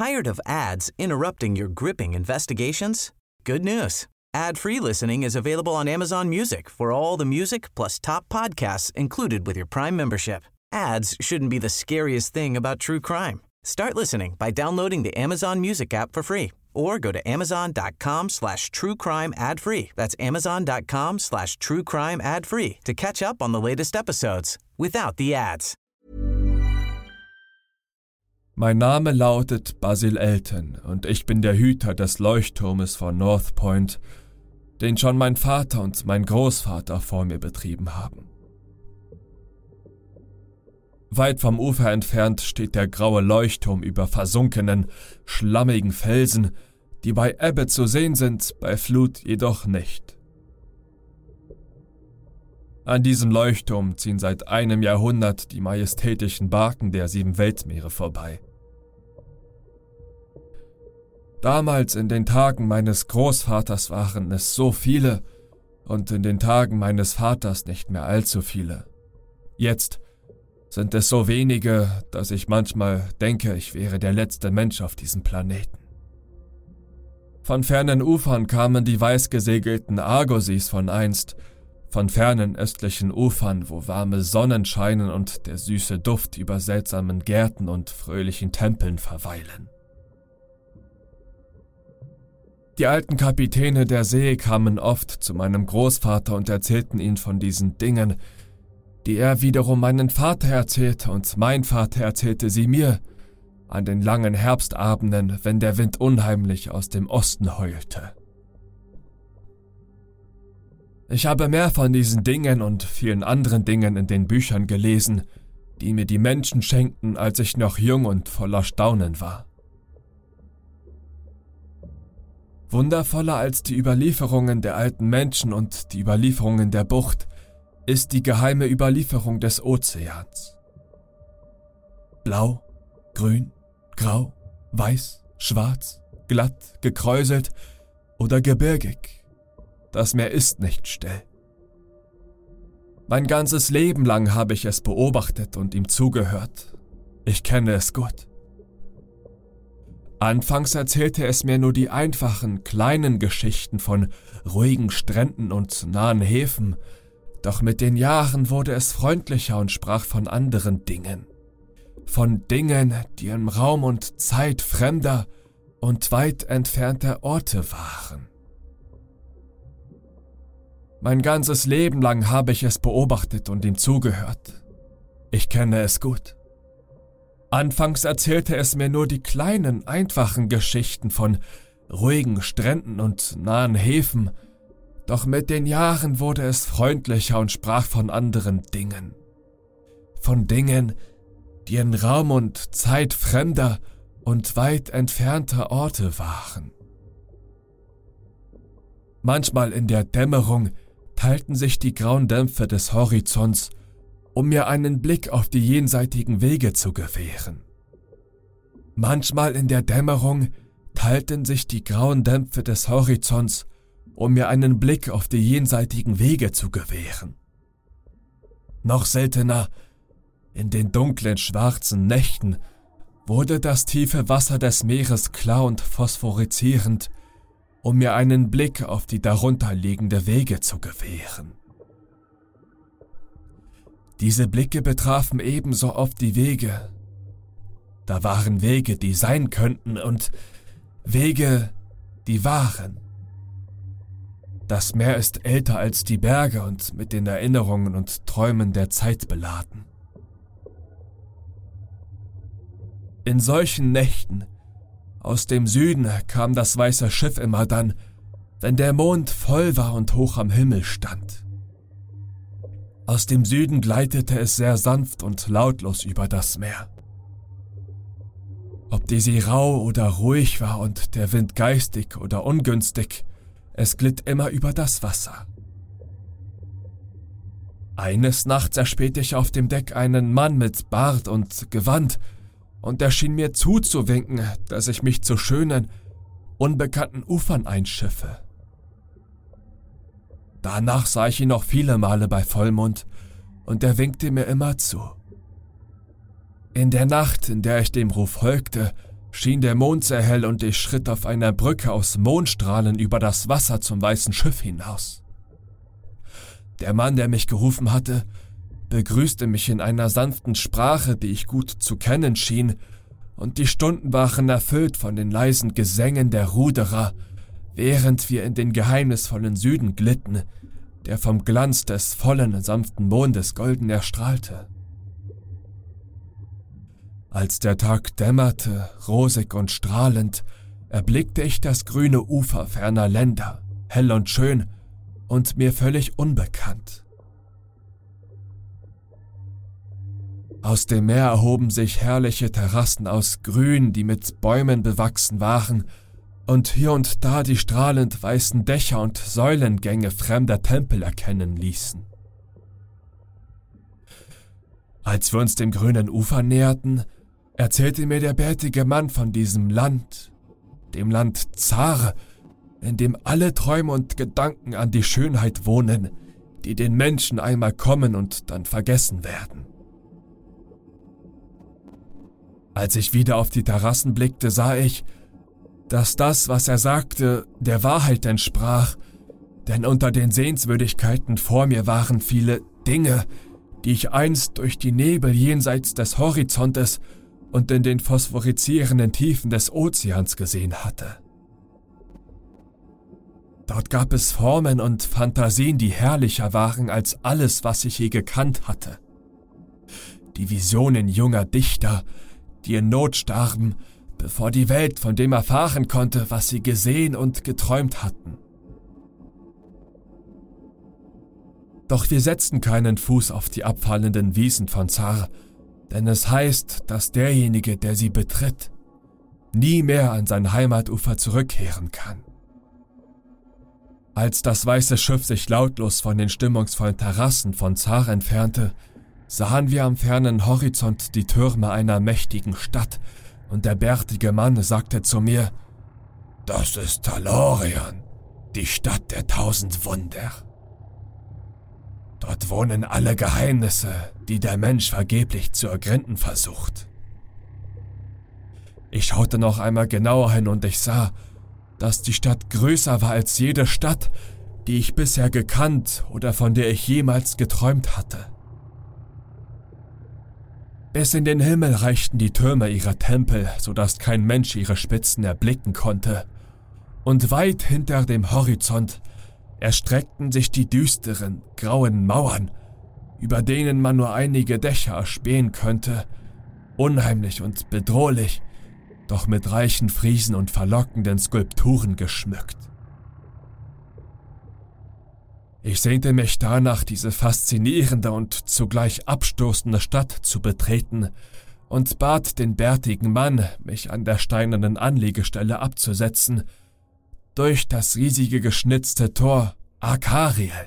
Tired of ads interrupting your gripping investigations? Good news. Ad-free listening is available on Amazon Music for all the music plus top podcasts included with your Prime membership. Ads shouldn't be the scariest thing about true crime. Start listening by downloading the Amazon Music app for free or go to amazon.com/truecrime ad-free. That's amazon.com/truecrime ad-free to catch up on the latest episodes without the ads. Mein Name lautet Basil Elton und ich bin der Hüter des Leuchtturmes von North Point, den schon mein Vater und mein Großvater vor mir betrieben haben. Weit vom Ufer entfernt steht der graue Leuchtturm über versunkenen, schlammigen Felsen, die bei Ebbe zu sehen sind, bei Flut jedoch nicht. An diesem Leuchtturm ziehen seit einem Jahrhundert die majestätischen Barken der 7 Weltmeere vorbei. Damals in den Tagen meines Großvaters waren es so viele und in den Tagen meines Vaters nicht mehr allzu viele. Jetzt sind es so wenige, dass ich manchmal denke, ich wäre der letzte Mensch auf diesem Planeten. Von fernen Ufern kamen die weißgesegelten Argosies von einst, von fernen östlichen Ufern, wo warme Sonnen scheinen und der süße Duft über seltsamen Gärten und fröhlichen Tempeln verweilen. Die alten Kapitäne der See kamen oft zu meinem Großvater und erzählten ihm von diesen Dingen, die er wiederum meinen Vater erzählte und mein Vater erzählte sie mir, an den langen Herbstabenden, wenn der Wind unheimlich aus dem Osten heulte. Ich habe mehr von diesen Dingen und vielen anderen Dingen in den Büchern gelesen, die mir die Menschen schenkten, als ich noch jung und voller Staunen war. Wundervoller als die Überlieferungen der alten Menschen und die Überlieferungen der Bucht ist die geheime Überlieferung des Ozeans. Blau, grün, grau, weiß, schwarz, glatt, gekräuselt oder gebirgig. Das Meer ist nicht still. Mein ganzes Leben lang habe ich es beobachtet und ihm zugehört. Ich kenne es gut. Anfangs erzählte es mir nur die einfachen, kleinen Geschichten von ruhigen Stränden und nahen Häfen, doch mit den Jahren wurde es freundlicher und sprach von anderen Dingen. Von Dingen, die im Raum und Zeit fremder und weit entfernter Orte waren. Mein ganzes Leben lang habe ich es beobachtet und ihm zugehört. Ich kenne es gut. Anfangs erzählte es mir nur die kleinen, einfachen Geschichten von ruhigen Stränden und nahen Häfen, doch mit den Jahren wurde es freundlicher und sprach von anderen Dingen. Von Dingen, die in Raum und Zeit fremder und weit entfernter Orte waren. Manchmal in der Dämmerung teilten sich die grauen Dämpfe des Horizonts, um mir einen Blick auf die jenseitigen Wege zu gewähren. Manchmal in der Dämmerung teilten sich die grauen Dämpfe des Horizonts, um mir einen Blick auf die jenseitigen Wege zu gewähren. Noch seltener, in den dunklen, schwarzen Nächten, wurde das tiefe Wasser des Meeres klar und phosphoreszierend, um mir einen Blick auf die darunterliegende Wege zu gewähren. Diese Blicke betrafen ebenso oft die Wege. Da waren Wege, die sein könnten und Wege, die waren. Das Meer ist älter als die Berge und mit den Erinnerungen und Träumen der Zeit beladen. In solchen Nächten, aus dem Süden, kam das weiße Schiff immer dann, wenn der Mond voll war und hoch am Himmel stand. Aus dem Süden gleitete es sehr sanft und lautlos über das Meer. Ob die See rau oder ruhig war und der Wind geistig oder ungünstig, es glitt immer über das Wasser. Eines Nachts erspähte ich auf dem Deck einen Mann mit Bart und Gewand, und er schien mir zuzuwinken, dass ich mich zu schönen, unbekannten Ufern einschiffe. Danach sah ich ihn noch viele Male bei Vollmond, und er winkte mir immer zu. In der Nacht, in der ich dem Ruf folgte, schien der Mond sehr hell und ich schritt auf einer Brücke aus Mondstrahlen über das Wasser zum weißen Schiff hinaus. Der Mann, der mich gerufen hatte, begrüßte mich in einer sanften Sprache, die ich gut zu kennen schien, und die Stunden waren erfüllt von den leisen Gesängen der Ruderer, während wir in den geheimnisvollen Süden glitten, der vom Glanz des vollen, sanften Mondes golden erstrahlte. Als der Tag dämmerte, rosig und strahlend, erblickte ich das grüne Ufer ferner Länder, hell und schön und mir völlig unbekannt. Aus dem Meer erhoben sich herrliche Terrassen aus Grün, die mit Bäumen bewachsen waren, und hier und da die strahlend weißen Dächer und Säulengänge fremder Tempel erkennen ließen. Als wir uns dem grünen Ufer näherten, erzählte mir der bärtige Mann von diesem Land, dem Land Zar, in dem alle Träume und Gedanken an die Schönheit wohnen, die den Menschen einmal kommen und dann vergessen werden. Als ich wieder auf die Terrassen blickte, sah ich, dass das, was er sagte, der Wahrheit entsprach, denn unter den Sehenswürdigkeiten vor mir waren viele Dinge, die ich einst durch die Nebel jenseits des Horizontes und in den phosphorizierenden Tiefen des Ozeans gesehen hatte. Dort gab es Formen und Fantasien, die herrlicher waren als alles, was ich je gekannt hatte. Die Visionen junger Dichter, die in Not starben, bevor die Welt von dem erfahren konnte, was sie gesehen und geträumt hatten. Doch wir setzten keinen Fuß auf die abfallenden Wiesen von Zar, denn es heißt, dass derjenige, der sie betritt, nie mehr an sein Heimatufer zurückkehren kann. Als das weiße Schiff sich lautlos von den stimmungsvollen Terrassen von Zar entfernte, sahen wir am fernen Horizont die Türme einer mächtigen Stadt, und der bärtige Mann sagte zu mir: »Das ist Talorion, die Stadt der 1000 Wunder. Dort wohnen alle Geheimnisse, die der Mensch vergeblich zu ergründen versucht.« Ich schaute noch einmal genauer hin und ich sah, dass die Stadt größer war als jede Stadt, die ich bisher gekannt oder von der ich jemals geträumt hatte. Bis in den Himmel reichten die Türme ihrer Tempel, sodass kein Mensch ihre Spitzen erblicken konnte, und weit hinter dem Horizont erstreckten sich die düsteren, grauen Mauern, über denen man nur einige Dächer erspähen könnte, unheimlich und bedrohlich, doch mit reichen Friesen und verlockenden Skulpturen geschmückt. Ich sehnte mich danach, diese faszinierende und zugleich abstoßende Stadt zu betreten und bat den bärtigen Mann, mich an der steinernen Anlegestelle abzusetzen, durch das riesige geschnitzte Tor Akariel.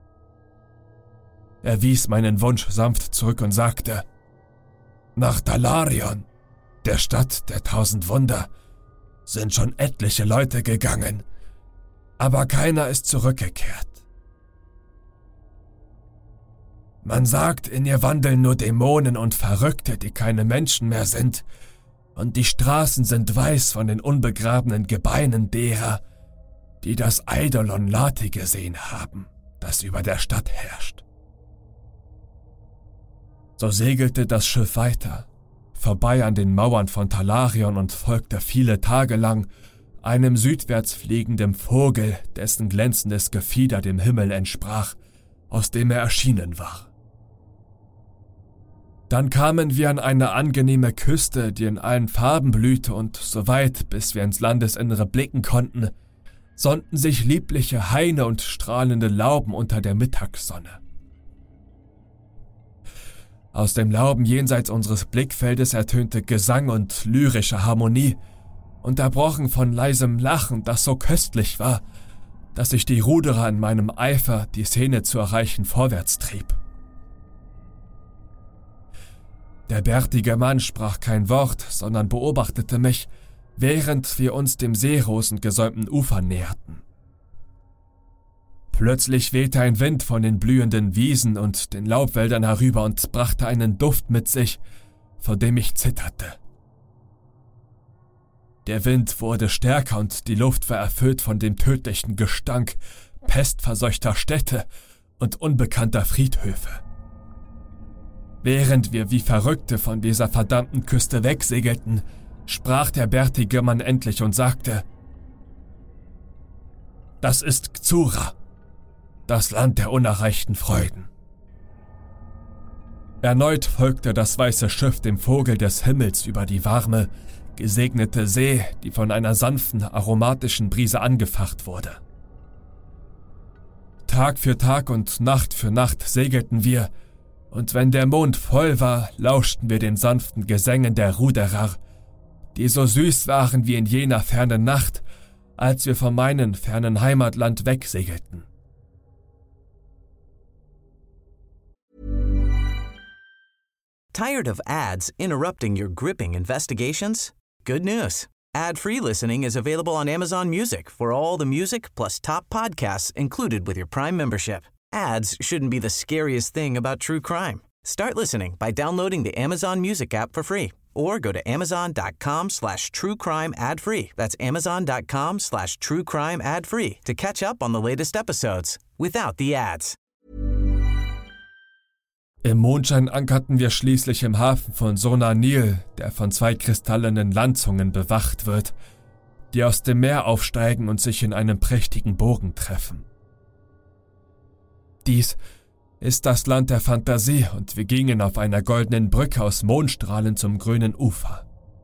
Er wies meinen Wunsch sanft zurück und sagte: »Nach Talarion, der Stadt der 1000 Wunder, sind schon etliche Leute gegangen, aber keiner ist zurückgekehrt. Man sagt, in ihr wandeln nur Dämonen und Verrückte, die keine Menschen mehr sind, und die Straßen sind weiß von den unbegrabenen Gebeinen derer, die das Eidolon Lati gesehen haben, das über der Stadt herrscht.« So segelte das Schiff weiter, vorbei an den Mauern von Talarion, und folgte viele Tage lang einem südwärts fliegenden Vogel, dessen glänzendes Gefieder dem Himmel entsprach, aus dem er erschienen war. Dann kamen wir an eine angenehme Küste, die in allen Farben blühte, und so weit, bis wir ins Landesinnere blicken konnten, sonnten sich liebliche Haine und strahlende Lauben unter der Mittagssonne. Aus dem Lauben jenseits unseres Blickfeldes ertönte Gesang und lyrische Harmonie, unterbrochen von leisem Lachen, das so köstlich war, dass ich die Ruderer in meinem Eifer, die Szene zu erreichen, vorwärts trieb. Der bärtige Mann sprach kein Wort, sondern beobachtete mich, während wir uns dem seerosengesäumten Ufer näherten. Plötzlich wehte ein Wind von den blühenden Wiesen und den Laubwäldern herüber und brachte einen Duft mit sich, vor dem ich zitterte. Der Wind wurde stärker und die Luft war erfüllt von dem tödlichen Gestank pestverseuchter Städte und unbekannter Friedhöfe. Während wir wie Verrückte von dieser verdammten Küste wegsegelten, sprach der bärtige Mann endlich und sagte: »Das ist Xura, das Land der unerreichten Freuden.« Erneut folgte das weiße Schiff dem Vogel des Himmels über die warme, gesegnete See, die von einer sanften, aromatischen Brise angefacht wurde. Tag für Tag und Nacht für Nacht segelten wir, und wenn der Mond voll war, lauschten wir den sanften Gesängen der Ruderer, die so süß waren wie in jener fernen Nacht, als wir von meinem fernen Heimatland wegsegelten. Tired of ads interrupting your gripping investigations? Good news. Ad-free listening is available on Amazon Music for all the music plus top podcasts included with your Prime membership. Ads shouldn't be the scariest thing about true crime. Start listening by downloading the Amazon Music app for free or go to amazon.com/truecrime ad-free. That's amazon.com/truecrime ad-free to catch up on the latest episodes without the ads. Im Mondschein ankerten wir schließlich im Hafen von Sonanil, der von 2 kristallenen Landzungen bewacht wird, die aus dem Meer aufsteigen und sich in einem prächtigen Bogen treffen. Dies ist das Land der Fantasie und wir gingen auf einer goldenen Brücke aus Mondstrahlen zum grünen Ufer.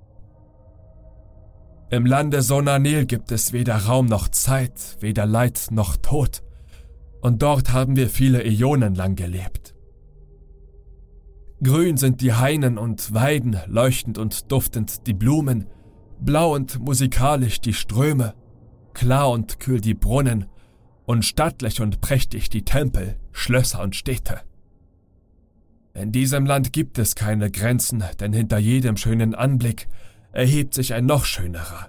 Im Lande Sonanil gibt es weder Raum noch Zeit, weder Leid noch Tod, und dort haben wir viele Äonen lang gelebt. Grün sind die Hainen und Weiden, leuchtend und duftend die Blumen, blau und musikalisch die Ströme, klar und kühl die Brunnen und stattlich und prächtig die Tempel, Schlösser und Städte. In diesem Land gibt es keine Grenzen, denn hinter jedem schönen Anblick erhebt sich ein noch schönerer.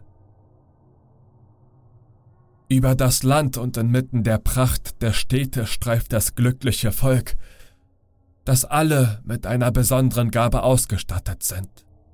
Über das Land und inmitten der Pracht der Städte streift das glückliche Volk, dass alle mit einer besonderen Gabe ausgestattet sind.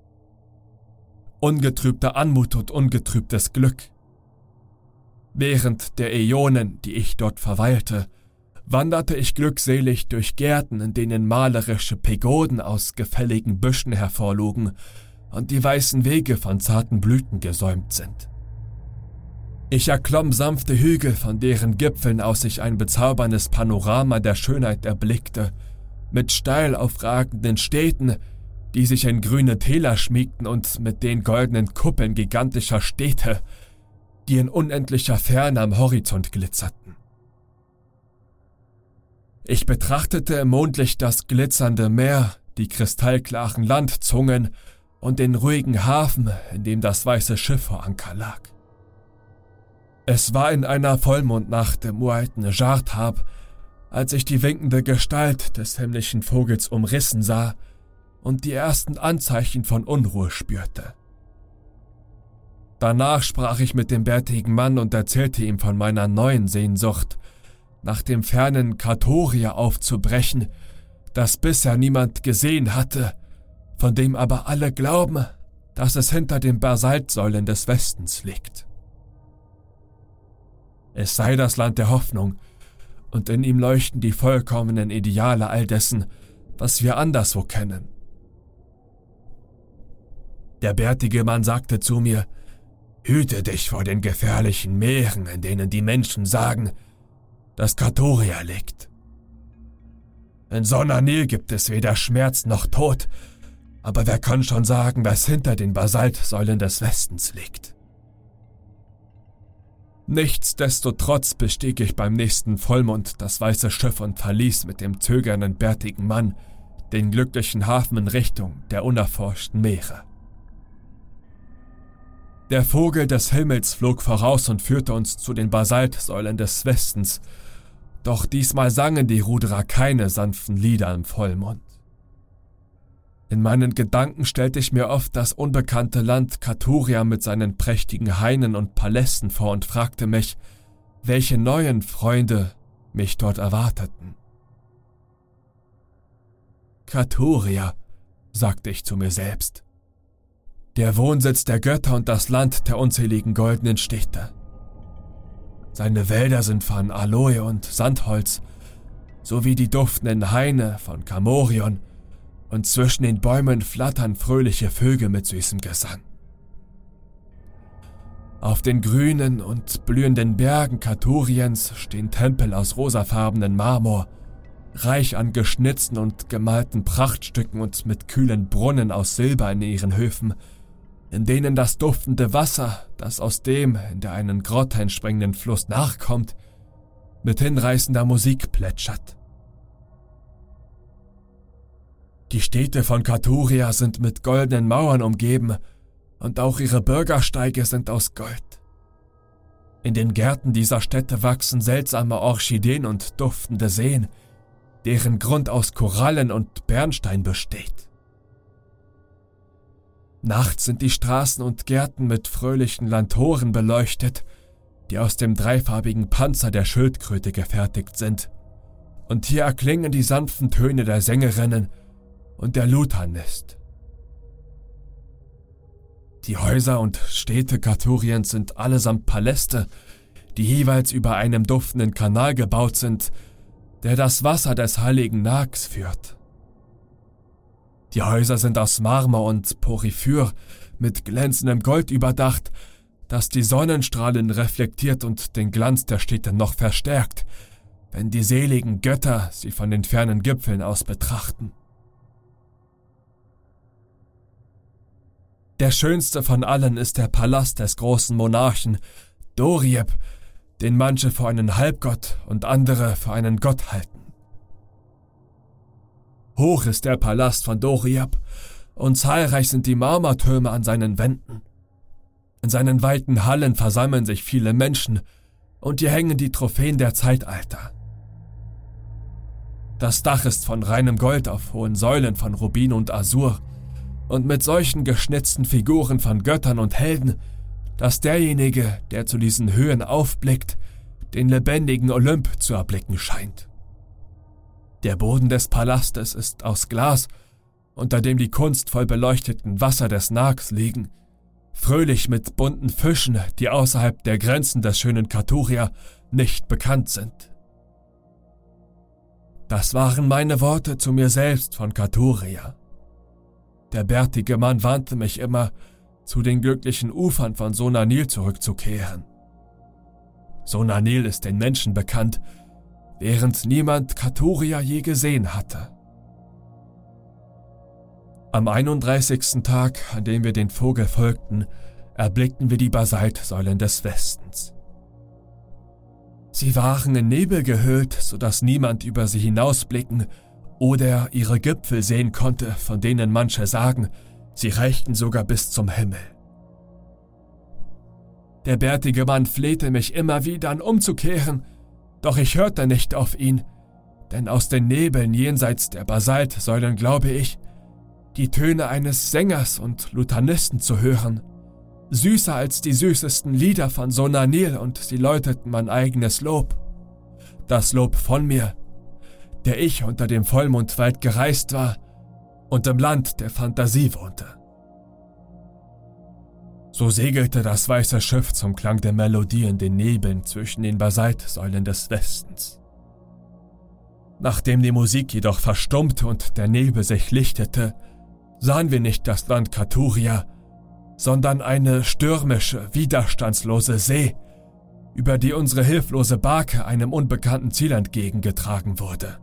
Ungetrübte Anmut und ungetrübtes Glück. Während der Äonen, die ich dort verweilte, wanderte ich glückselig durch Gärten, in denen malerische Pagoden aus gefälligen Büschen hervorlugen und die weißen Wege von zarten Blüten gesäumt sind. Ich erklomm sanfte Hügel, von deren Gipfeln aus ich ein bezauberndes Panorama der Schönheit erblickte, mit steil aufragenden Städten, die sich in grüne Täler schmiegten und mit den goldenen Kuppeln gigantischer Städte, die in unendlicher Ferne am Horizont glitzerten. Ich betrachtete im Mondlicht das glitzernde Meer, die kristallklaren Landzungen und den ruhigen Hafen, in dem das weiße Schiff vor Anker lag. Es war in einer Vollmondnacht im uralten Jarthab, als ich die winkende Gestalt des himmlischen Vogels umrissen sah und die ersten Anzeichen von Unruhe spürte. Danach sprach ich mit dem bärtigen Mann und erzählte ihm von meiner neuen Sehnsucht, nach dem fernen Katoria aufzubrechen, das bisher niemand gesehen hatte, von dem aber alle glauben, dass es hinter den Basaltsäulen des Westens liegt. Es sei das Land der Hoffnung, und in ihm leuchten die vollkommenen Ideale all dessen, was wir anderswo kennen. Der bärtige Mann sagte zu mir: »Hüte dich vor den gefährlichen Meeren, in denen die Menschen sagen, dass Katoria liegt. In Sonanil gibt es weder Schmerz noch Tod, aber wer kann schon sagen, was hinter den Basaltsäulen des Westens liegt?« Nichtsdestotrotz bestieg ich beim nächsten Vollmond das weiße Schiff und verließ mit dem zögernden bärtigen Mann den glücklichen Hafen in Richtung der unerforschten Meere. Der Vogel des Himmels flog voraus und führte uns zu den Basaltsäulen des Westens, doch diesmal sangen die Ruderer keine sanften Lieder im Vollmond. In meinen Gedanken stellte ich mir oft das unbekannte Land Katoria mit seinen prächtigen Hainen und Palästen vor und fragte mich, welche neuen Freunde mich dort erwarteten. »Katoria«, sagte ich zu mir selbst. der Wohnsitz der Götter und das Land der unzähligen goldenen Städte. Seine Wälder sind von Aloe und Sandholz, sowie die duftenden Haine von Kamorion, und zwischen den Bäumen flattern fröhliche Vögel mit süßem Gesang. Auf den grünen und blühenden Bergen Katuriens stehen Tempel aus rosafarbenen Marmor, reich an geschnitzten und gemalten Prachtstücken und mit kühlen Brunnen aus Silber in ihren Höfen, in denen das duftende Wasser, das aus dem in der einen Grotte entspringenden Fluss nachkommt, mit hinreißender Musik plätschert. Die Städte von Katuria sind mit goldenen Mauern umgeben, und auch ihre Bürgersteige sind aus Gold. In den Gärten dieser Städte wachsen seltsame Orchideen und duftende Seen, deren Grund aus Korallen und Bernstein besteht. Nachts sind die Straßen und Gärten mit fröhlichen Lantoren beleuchtet, die aus dem dreifarbigen Panzer der Schildkröte gefertigt sind, und hier erklingen die sanften Töne der Sängerinnen und der Lutanist. Die Häuser und Städte Katuriens sind allesamt Paläste, die jeweils über einem duftenden Kanal gebaut sind, der das Wasser des heiligen Nags führt. Die Häuser sind aus Marmor und Porphyr mit glänzendem Gold überdacht, das die Sonnenstrahlen reflektiert und den Glanz der Städte noch verstärkt, wenn die seligen Götter sie von den fernen Gipfeln aus betrachten. Der schönste von allen ist der Palast des großen Monarchen, Dorieb, den manche für einen Halbgott und andere für einen Gott halten. Hoch ist der Palast von Dorieb, und zahlreich sind die Marmortürme an seinen Wänden. In seinen weiten Hallen versammeln sich viele Menschen, und hier hängen die Trophäen der Zeitalter. Das Dach ist von reinem Gold auf hohen Säulen von Rubin und Azur, und mit solchen geschnitzten Figuren von Göttern und Helden, dass derjenige, der zu diesen Höhen aufblickt, den lebendigen Olymp zu erblicken scheint. Der Boden des Palastes ist aus Glas, unter dem die kunstvoll beleuchteten Wasser des Nags liegen, fröhlich mit bunten Fischen, die außerhalb der Grenzen des schönen Katuria nicht bekannt sind. Das waren meine Worte zu mir selbst von Katuria. Der bärtige Mann warnte mich immer, zu den glücklichen Ufern von Sonanil zurückzukehren. Sonanil ist den Menschen bekannt, während niemand Katuria je gesehen hatte. Am 31. Tag, an dem wir den Vogel folgten, erblickten wir die Basaltsäulen des Westens. Sie waren in Nebel gehüllt, sodass niemand über sie hinausblicken oder ihre Gipfel sehen konnte, von denen manche sagen, sie reichten sogar bis zum Himmel. Der bärtige Mann flehte mich immer wieder an, umzukehren, doch ich hörte nicht auf ihn, denn aus den Nebeln jenseits der Basaltsäulen glaube ich, die Töne eines Sängers und Lutanisten zu hören, süßer als die süßesten Lieder von Sonanil, und sie läuteten mein eigenes Lob, das Lob von mir, der ich unter dem Vollmond weit gereist war und im Land der Fantasie wohnte. So segelte das weiße Schiff zum Klang der Melodie in den Nebeln zwischen den Basaltsäulen des Westens. Nachdem die Musik jedoch verstummte und der Nebel sich lichtete, sahen wir nicht das Land Katuria, sondern eine stürmische, widerstandslose See, über die unsere hilflose Barke einem unbekannten Ziel entgegengetragen wurde.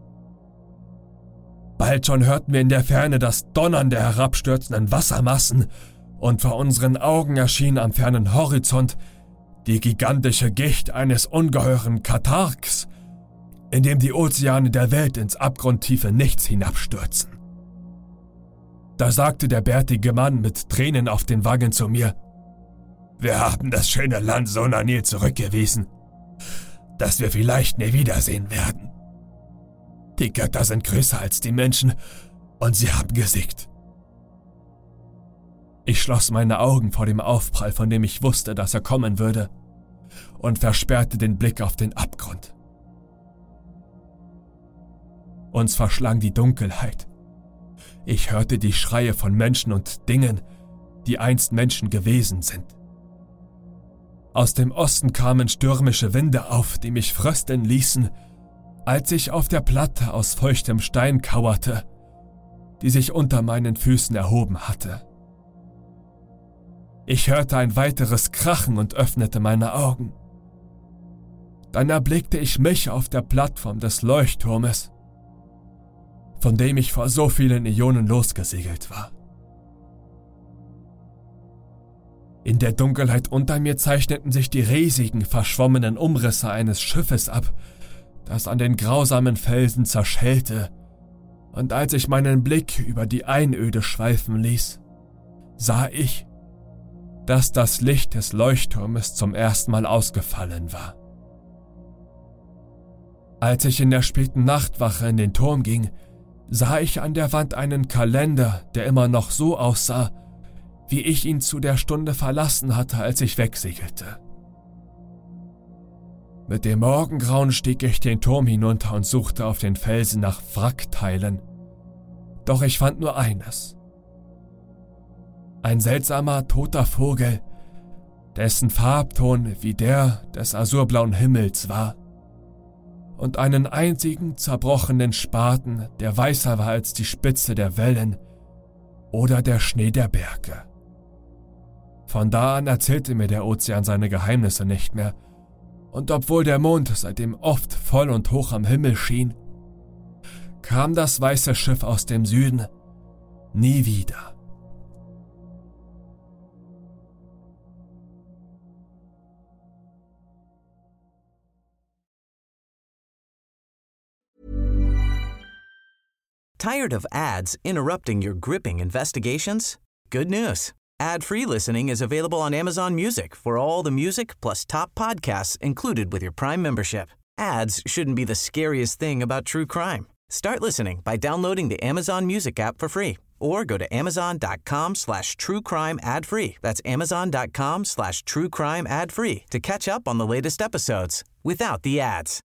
Bald schon hörten wir in der Ferne das Donnern der herabstürzenden Wassermassen, und vor unseren Augen erschien am fernen Horizont die gigantische Gicht eines ungeheuren Katarks, in dem die Ozeane der Welt ins abgrundtiefe Nichts hinabstürzen. Da sagte der bärtige Mann mit Tränen auf den Wangen zu mir: Wir haben das schöne Land Sonanil zurückgewiesen, das wir vielleicht nie wiedersehen werden. Die Götter sind größer als die Menschen, und sie haben gesiegt. Ich schloss meine Augen vor dem Aufprall, von dem ich wusste, dass er kommen würde, und versperrte den Blick auf den Abgrund. Uns verschlang die Dunkelheit. Ich hörte die Schreie von Menschen und Dingen, die einst Menschen gewesen sind. Aus dem Osten kamen stürmische Winde auf, die mich frösteln ließen, als ich auf der Platte aus feuchtem Stein kauerte, die sich unter meinen Füßen erhoben hatte. Ich hörte ein weiteres Krachen und öffnete meine Augen. Dann erblickte ich mich auf der Plattform des Leuchtturmes, von dem ich vor so vielen Äonen losgesegelt war. In der Dunkelheit unter mir zeichneten sich die riesigen, verschwommenen Umrisse eines Schiffes ab, das an den grausamen Felsen zerschellte, und als ich meinen Blick über die Einöde schweifen ließ, sah ich, dass das Licht des Leuchtturmes zum ersten Mal ausgefallen war. Als ich in der späten Nachtwache in den Turm ging, sah ich an der Wand einen Kalender, der immer noch so aussah, wie ich ihn zu der Stunde verlassen hatte, als ich wegsegelte. Mit dem Morgengrauen stieg ich den Turm hinunter und suchte auf den Felsen nach Wrackteilen. Doch ich fand nur eines. Ein seltsamer, toter Vogel, dessen Farbton wie der des azurblauen Himmels war, und einen einzigen zerbrochenen Spaten, der weißer war als die Spitze der Wellen oder der Schnee der Berge. Von da an erzählte mir der Ozean seine Geheimnisse nicht mehr, und obwohl der Mond seitdem oft voll und hoch am Himmel schien, kam das weiße Schiff aus dem Süden nie wieder. Tired of ads interrupting your gripping investigations? Good news. Ad-free listening is available on Amazon Music for all the music plus top podcasts included with your Prime membership. Ads shouldn't be the scariest thing about true crime. Start listening by downloading the Amazon Music app for free or go to amazon.com/truecrime ad-free. That's amazon.com/truecrime ad-free to catch up on the latest episodes without the ads.